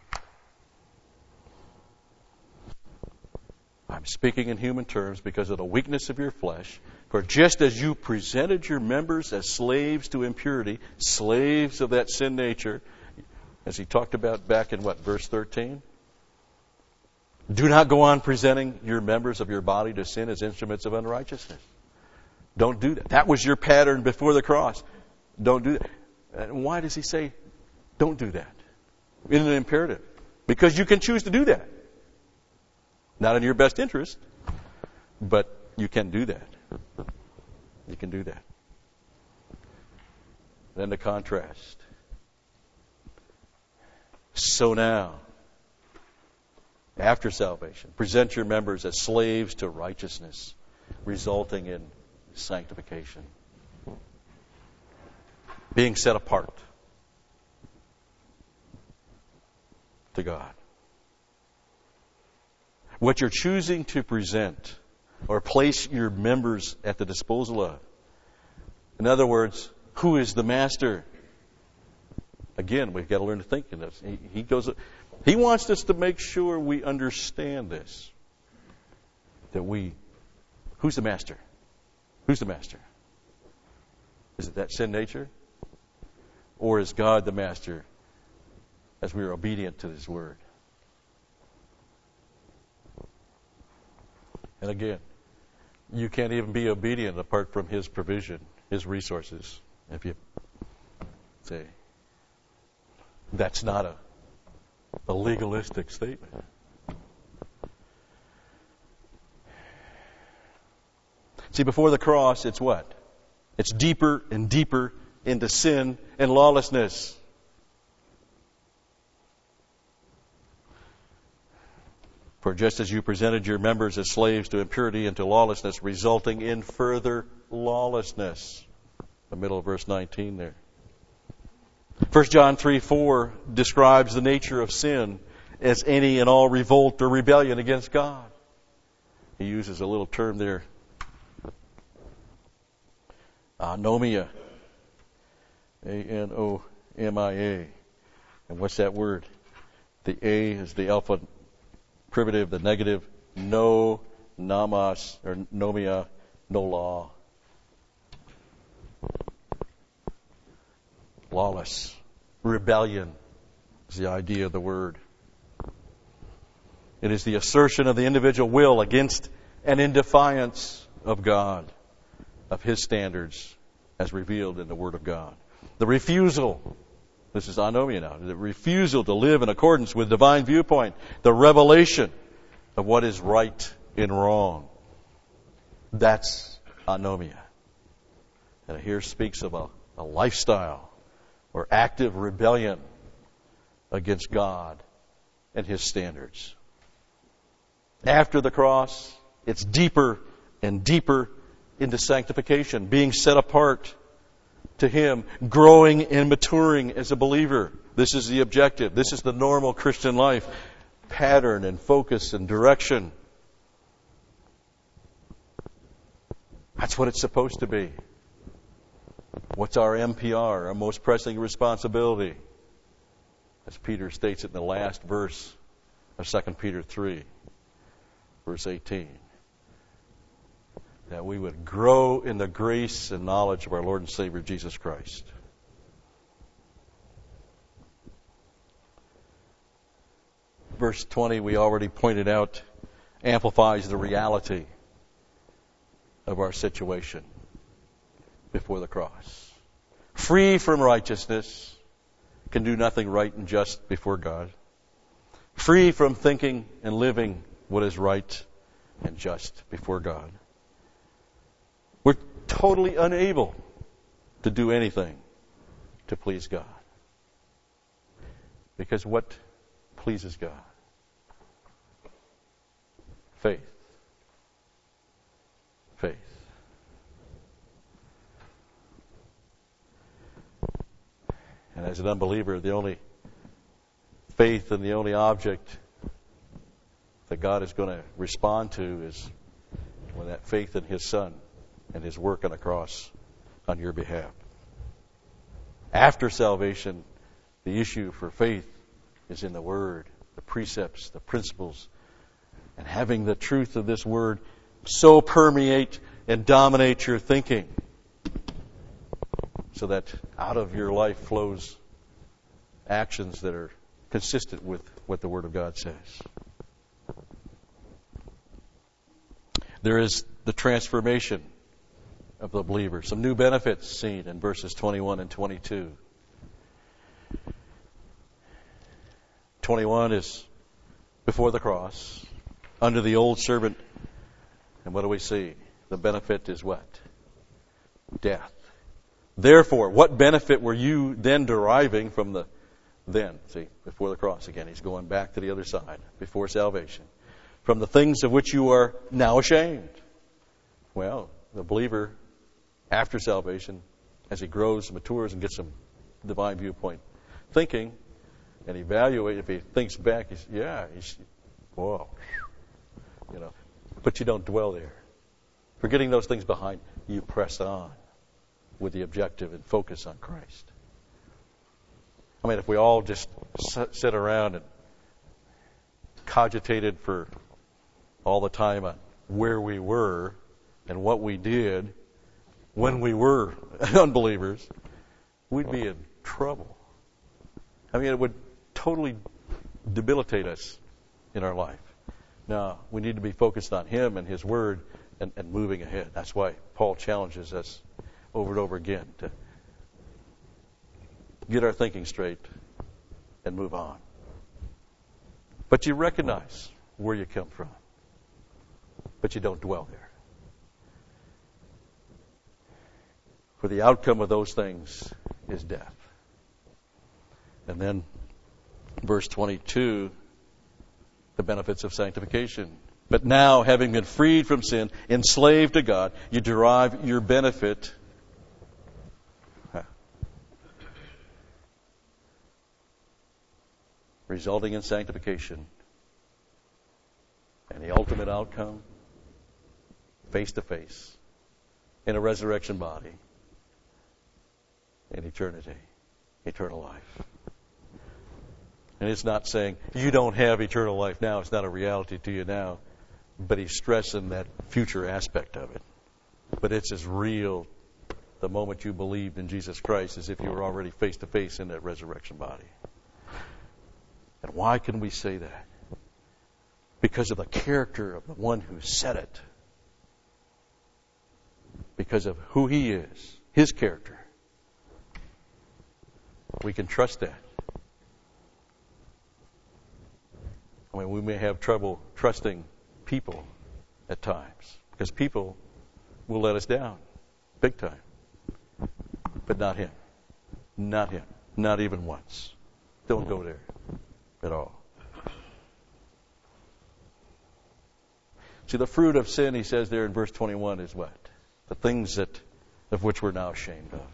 I'm speaking in human terms because of the weakness of your flesh. For just as you presented your members as slaves to impurity, slaves of that sin nature, as he talked about back in what, verse thirteen? Do not go on presenting your members of your body to sin as instruments of unrighteousness. Don't do that. That was your pattern before the cross. Don't do that. And why does he say don't do that? In an imperative. Because you can choose to do that. Not in your best interest, but you can do that. You can do that. Then the contrast. So now, After salvation, present your members as slaves to righteousness, resulting in sanctification. Being set apart to God. What you're choosing to present or place your members at the disposal of. In other words, who is the master? Again, we've got to learn to think in this. He, he goes. He wants us to make sure we understand this. That we, who's the master? Who's the master? Is it that sin nature? Or is God the master as we are obedient to His Word? And again, you can't even be obedient apart from His provision, His resources. If you say, that's not a, a legalistic statement. See, before the cross, it's what? It's deeper and deeper into sin and lawlessness. For just as you presented your members as slaves to impurity and to lawlessness, resulting in further lawlessness. The middle of verse nineteen there. First John three four describes the nature of sin as any and all revolt or rebellion against God. He uses a little term there, anomia. A N O M I A. And what's that word? The A is the alpha privative, the negative, no, namas, or nomia, no law. Lawless. Rebellion is the idea of the word. It is the assertion of the individual will against and in defiance of God, of His standards as revealed in the Word of God. The refusal, this is anomia now, the refusal to live in accordance with divine viewpoint, the revelation of what is right and wrong. That's anomia. And here speaks of a, a lifestyle or active rebellion against God and His standards. After the cross, it's deeper and deeper into sanctification, being set apart to Him, growing and maturing as a believer. This is the objective. This is the normal Christian life. Pattern and focus and direction. That's what it's supposed to be. What's our M P R, our most pressing responsibility? As Peter states it in the last verse of Second Peter three, verse eighteen. That we would grow in the grace and knowledge of our Lord and Savior Jesus Christ. Verse twenty, we already pointed out, amplifies the reality of our situation before the cross. Free from righteousness, can do nothing right and just before God. Free from thinking and living what is right and just before God. We're totally unable to do anything to please God. Because what pleases God? Faith. Faith. And as an unbeliever, the only faith and the only object that God is going to respond to is when that faith in His Son and His work on the cross on your behalf. After salvation, the issue for faith is in the Word, the precepts, the principles, and having the truth of this Word so permeate and dominate your thinking so that out of your life flows actions that are consistent with what the Word of God says. There is the transformation of the believer. Some new benefits seen in verses twenty-one and twenty-two. twenty-one is before the cross, under the old servant. And what do we see? The benefit is what? Death. Therefore, what benefit were you then deriving from the, then, see, before the cross again, he's going back to the other side, before salvation. From the things of which you are now ashamed. Well, the believer, after salvation, as he grows, matures, and gets some divine viewpoint thinking, and evaluate, if he thinks back, he's, yeah, he's, whoa, you know, but you don't dwell there. Forgetting those things behind, you press on with the objective and focus on Christ. I mean, if we all just sit around and cogitated for all the time on where we were and what we did when we were unbelievers, we'd be in trouble. I mean, it would totally debilitate us in our life. Now, we need to be focused on Him and His Word and, and moving ahead. That's why Paul challenges us over and over again to get our thinking straight and move on. But you recognize where you come from, but you don't dwell there. For the outcome of those things is death. And then, verse twenty-two, the benefits of sanctification. But now, having been freed from sin, enslaved to God, you derive your benefit huh, resulting in sanctification. And the ultimate outcome, face to face, in a resurrection body, in eternity, eternal life. And it's not saying you don't have eternal life now. It's not a reality to you now. But he's stressing that future aspect of it. But it's as real the moment you believed in Jesus Christ as if you were already face to face in that resurrection body. And why can we say that? Because of the character of the one who said it. Because of who He is, His character. We can trust that. I mean, we may have trouble trusting people at times because people will let us down big time. But not Him. Not Him. Not even once. Don't go there at all. See, the fruit of sin, he says there in verse twenty-one, is what? The things that of which we're now ashamed of.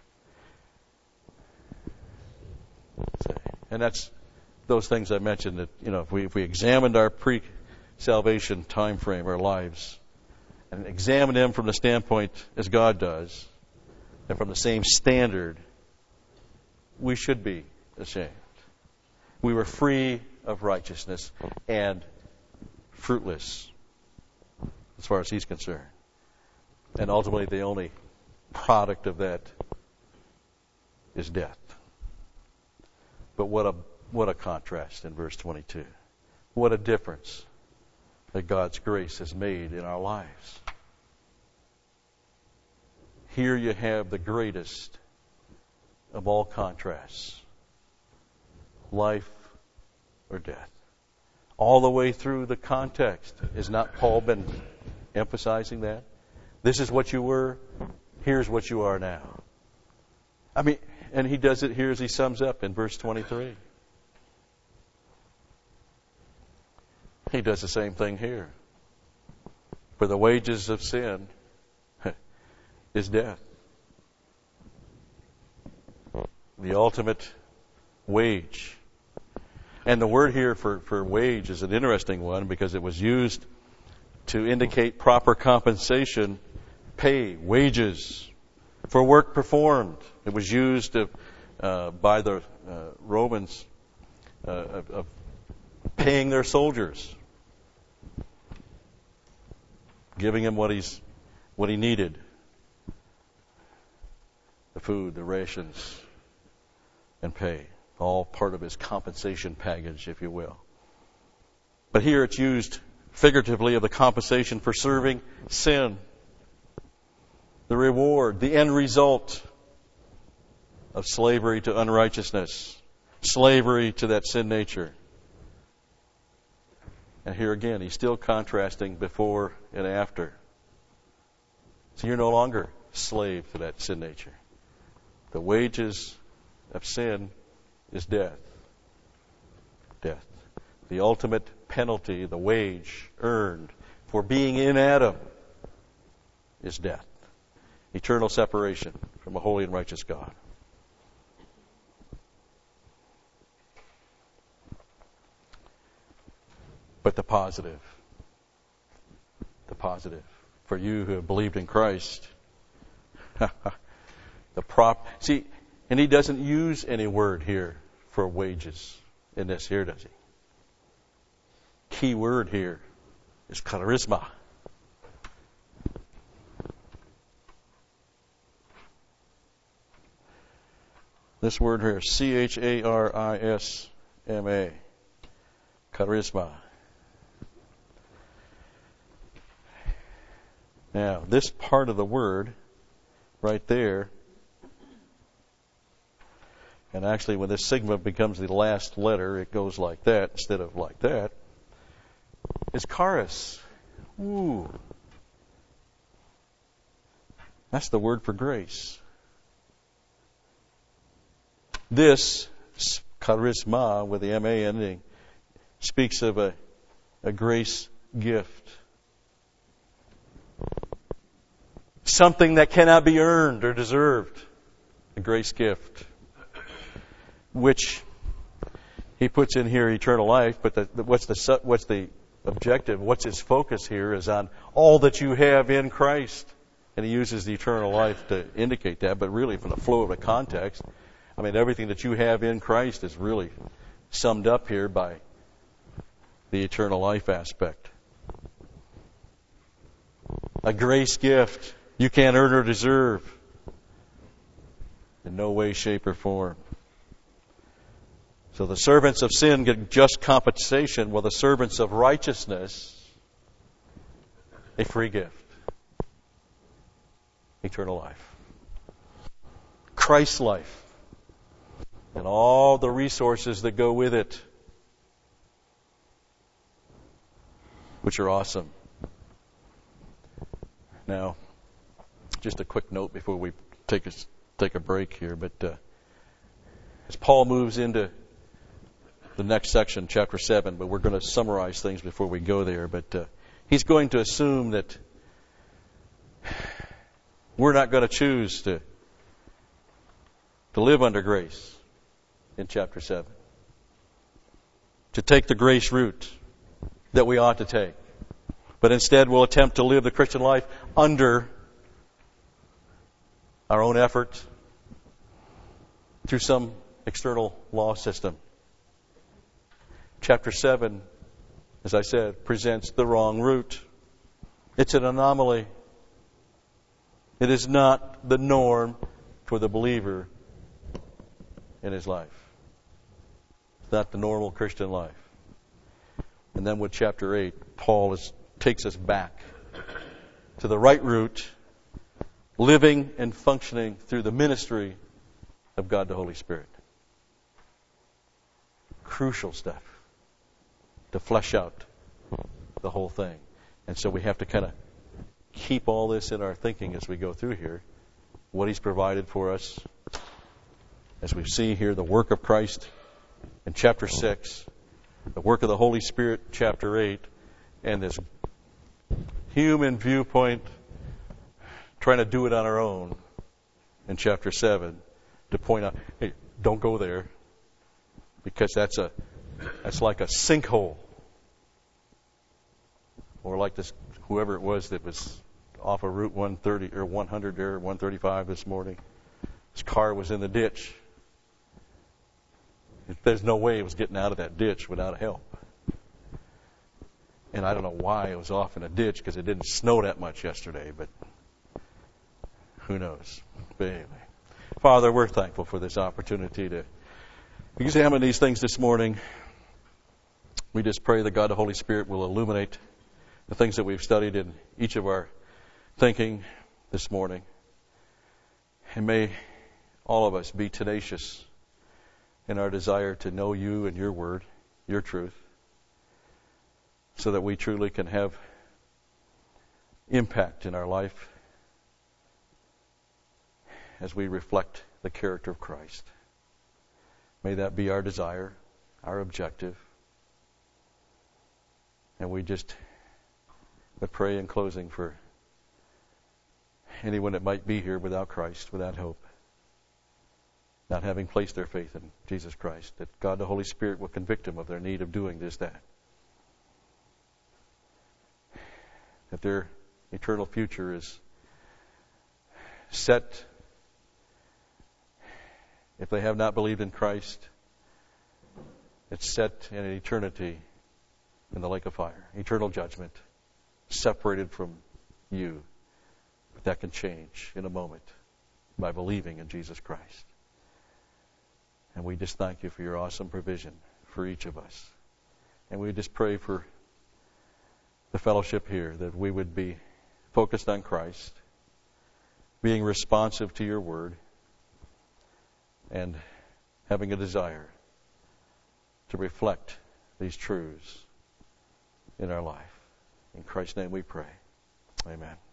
And that's those things I mentioned that, you know, if we if we examined our pre-salvation time frame, our lives, and examined them from the standpoint as God does, and from the same standard, we should be ashamed. We were free of righteousness and fruitless as far as He's concerned. And ultimately the only product of that is death. But what a what a contrast in verse twenty-two. What a difference that God's grace has made in our lives. Here you have the greatest of all contrasts. Life or death. All the way through the context. Has not Paul been emphasizing that? This is what you were. Here's what you are now. I mean, and he does it here as he sums up in verse twenty-three. He does the same thing here. For the wages of sin is death. The ultimate wage. And the word here for, for wage is an interesting one because it was used to indicate proper compensation, pay, wages for work performed. It was used to, uh, by the uh, Romans uh, of, of paying their soldiers, giving him what he's what he needed, the food, the rations, and pay. All part of his compensation package, if you will. But here it's used figuratively of the compensation for serving sin. The reward, the end result of slavery to unrighteousness, slavery to that sin nature. And here again, he's still contrasting before and after. So you're no longer slave to that sin nature. The wages of sin is death. Death. The ultimate penalty, the wage earned for being in Adam is death. Eternal separation from a holy and righteous God. But the positive, the positive, for you who have believed in Christ, the prop, see, and he doesn't use any word here for wages in this here, does he? Key word here is charisma. This word here, C H A R I S M A, charisma. Now, this part of the word, right there, and actually when this sigma becomes the last letter, it goes like that instead of like that, is charis. Ooh. That's the word for grace. This, charisma, with the M A ending, speaks of a, a grace gift. Something that cannot be earned or deserved. A grace gift. Which he puts in here eternal life, but the, the, what's the what's the objective? What's his focus here is on all that you have in Christ. And he uses the eternal life to indicate that, but really from the flow of the context, I mean, everything that you have in Christ is really summed up here by the eternal life aspect. A grace gift you can't earn or deserve in no way, shape, or form. So the servants of sin get just compensation, while the servants of righteousness, a free gift. Eternal life. Christ's life. And all the resources that go with it, which are awesome. Now, just a quick note before we take a, take a break here, but uh, as Paul moves into the next section, chapter seven, but we're going to summarize things before we go there, but uh, he's going to assume that we're not going to choose to to live under grace in chapter seven. To take the grace route that we ought to take. But instead we'll attempt to live the Christian life under our own effort through some external law system. Chapter seven, as I said, presents the wrong route. It's an anomaly. It is not the norm for the believer in his life. It's not the normal Christian life. And then with chapter eight, Paul is, takes us back to the right route, living and functioning through the ministry of God the Holy Spirit. Crucial stuff to flesh out the whole thing. And so we have to kind of keep all this in our thinking as we go through here. What He's provided for us. As we see here, the work of Christ in chapter six, the work of the Holy Spirit, chapter eight, and this human viewpoint, trying to do it on our own in chapter seven, to point out, hey, don't go there, because that's a that's like a sinkhole, or like this whoever it was that was off of Route one thirty or one hundred there, one thirty-five this morning. His car was in the ditch. There's no way it was getting out of that ditch without help. And I don't know why it was off in a ditch, because it didn't snow that much yesterday, but who knows. But anyway, Father, we're thankful for this opportunity to examine these things this morning. We just pray that God the Holy Spirit will illuminate the things that we've studied in each of our thinking this morning. And may all of us be tenacious in our desire to know You and Your Word, Your truth, so that we truly can have impact in our life as we reflect the character of Christ. May that be our desire, our objective. And we just would pray in closing for anyone that might be here without Christ, without hope, not having placed their faith in Jesus Christ, that God the Holy Spirit will convict them of their need of doing this, that. That their eternal future is set, if they have not believed in Christ, it's set in an eternity in the lake of fire, eternal judgment, separated from you. But that can change in a moment by believing in Jesus Christ. And we just thank you for your awesome provision for each of us. And we just pray for the fellowship here, that we would be focused on Christ, being responsive to your word, and having a desire to reflect these truths in our life. In Christ's name we pray. Amen.